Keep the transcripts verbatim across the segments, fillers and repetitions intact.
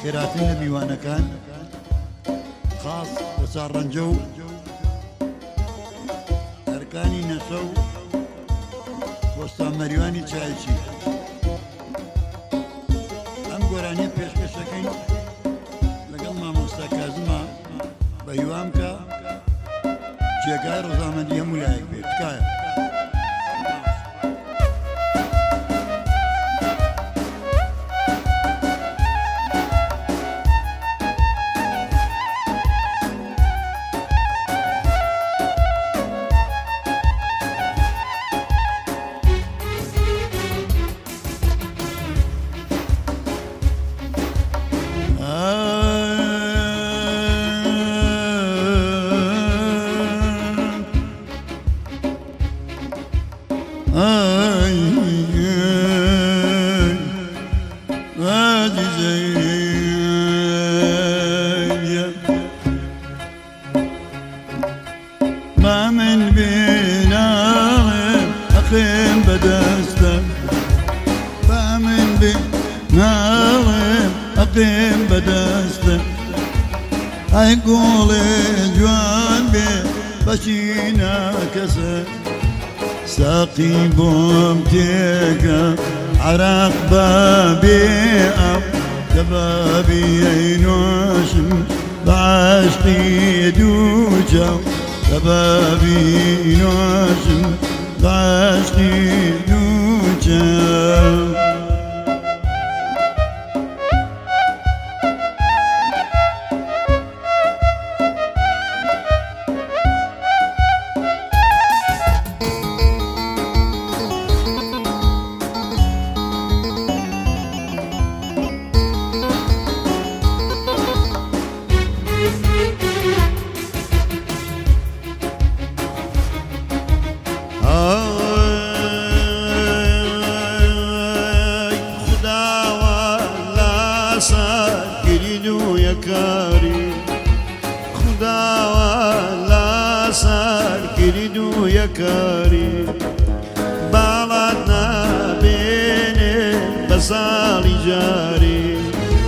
خێراتن لە میوانەکان خاص بە چاڕەنجە و ئەرکانی نەسە و بۆستان مەریوانی چایچی ئەم گۆرانیە پێشکەشەکەین لەگەڵ مامۆستا کازمە بە هیوام کە جێگای ڕۆژامەندی هەموو لایەک بێت تکایە ما من بينا أقيم بدستك ما من بينا أقيم بدستك هيقول جوان بي بشينا كسر ساقي بومتيك عرق بابي أب دبابي ينوشم بعشقي دوجا دبابي ينوشم بعشقي دوجا يكاري خدا ولا سار كريدو يكاري بالاتنا بين بسالي جاري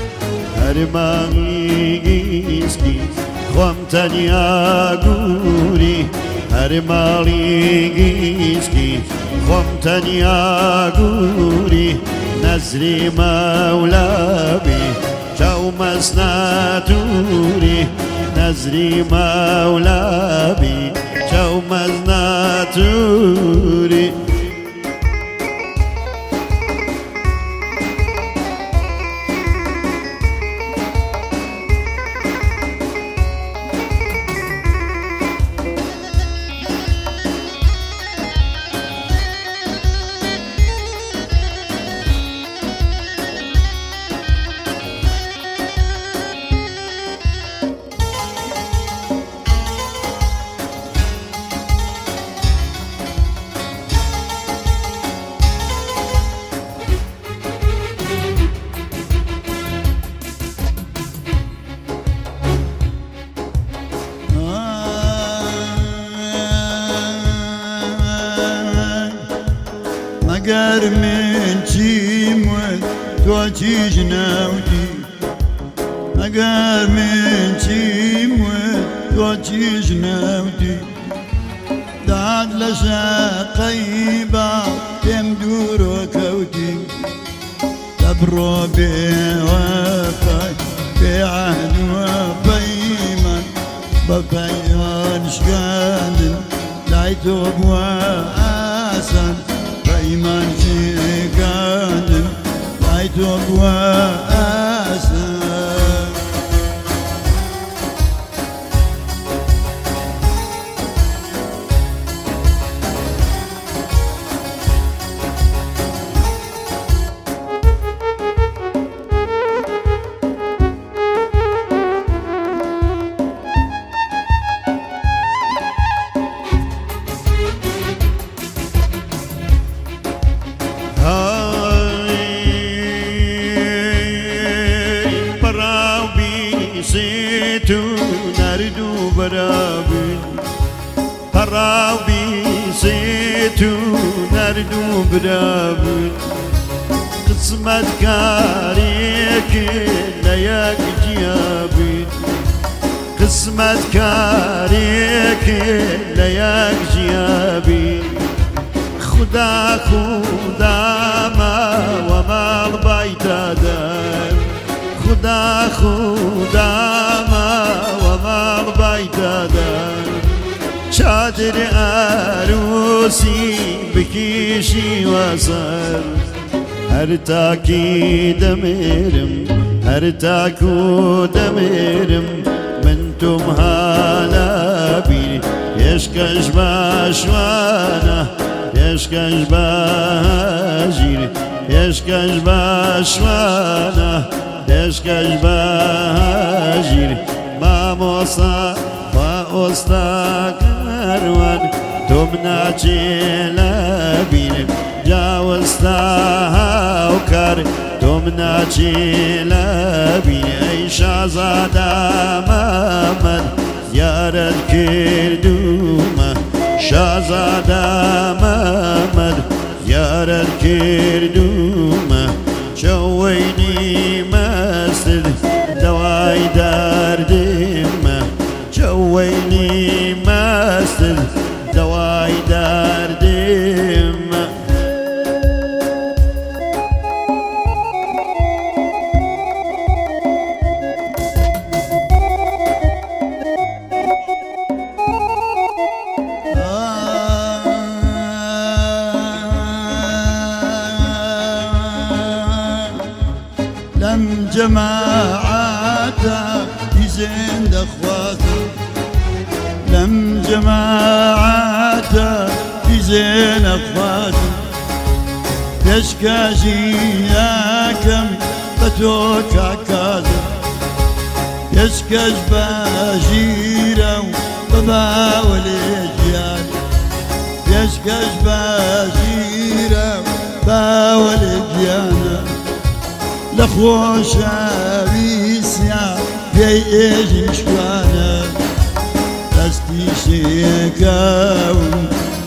هرماني جيسكي خوامتني أقولي هرماني جيسكي خوامتني أقولي نزري مولابي شو مزناتوري نزري مولابي شو مزناتوري مگر من چیمون تو چیز نودی مگر من چیمون تو چیز نودی داد لشقی با تم دور و کودی تبرو به وفای به عهد و پیمان با پیمان شکندن لایتو بواسن إيمان شيكان لايت واسا نردو برابن قرابي سيتو نردو برابن قسمت کاریک لیک جیابی قسمت کاریک لیک جیابی خدا خدا ما و مال بایدادم خدا خدا ما و مال بایدادم چادر عروسی بکیشی وسر هر تاکی دمیرم هر تاکو دمیرم من توم حالا بیر یشکش باشوانه یشکش باجیر یشکش باشوانه یشکش باجیر ماموسا و استا کروان توم ناچیلا بیر جاوستا هاوکار توم ناچیلا بیر ای شازادا محمد یارت کردومه شازادا محمد یارت کردومه چوینی مستد دوای دردمه چوینی مستد دوای دردمه لم جماعاته يزين اخواته لم جماعاته يزين اخواته يشكاجي ياكم بتوك عكاته يشكاج باجيره وبابا ولجيان يشكاج باجيره با ولجيانه لخوشا بيسيا في ايجي مشوانا دستي شيكاون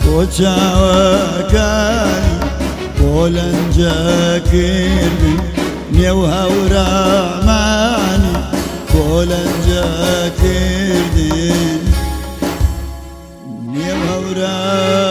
وشاوكاني بولنجا كيربي نيوها وراماني بولنجا كيردي نيوها وراماني